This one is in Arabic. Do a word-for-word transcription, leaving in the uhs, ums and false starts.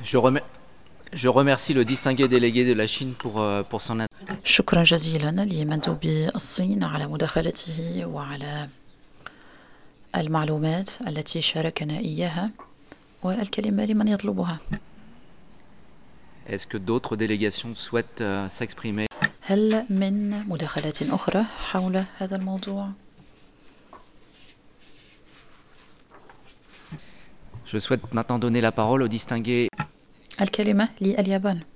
Je, remer- je remercie le distingué délégué de la Chine pour, euh, pour son attention. شكرا جزيلا لمندوب الصين على مداخلته وعلى المعلومات التي شاركنا إياها، والكلمة لمن يطلبها. Est-ce que d'autres délégations souhaitent euh, s'exprimer? هل من مداخلات أخرى حول هذا الموضوع؟ Je souhaite maintenant donner la parole au distingué. الكلمة لليابان.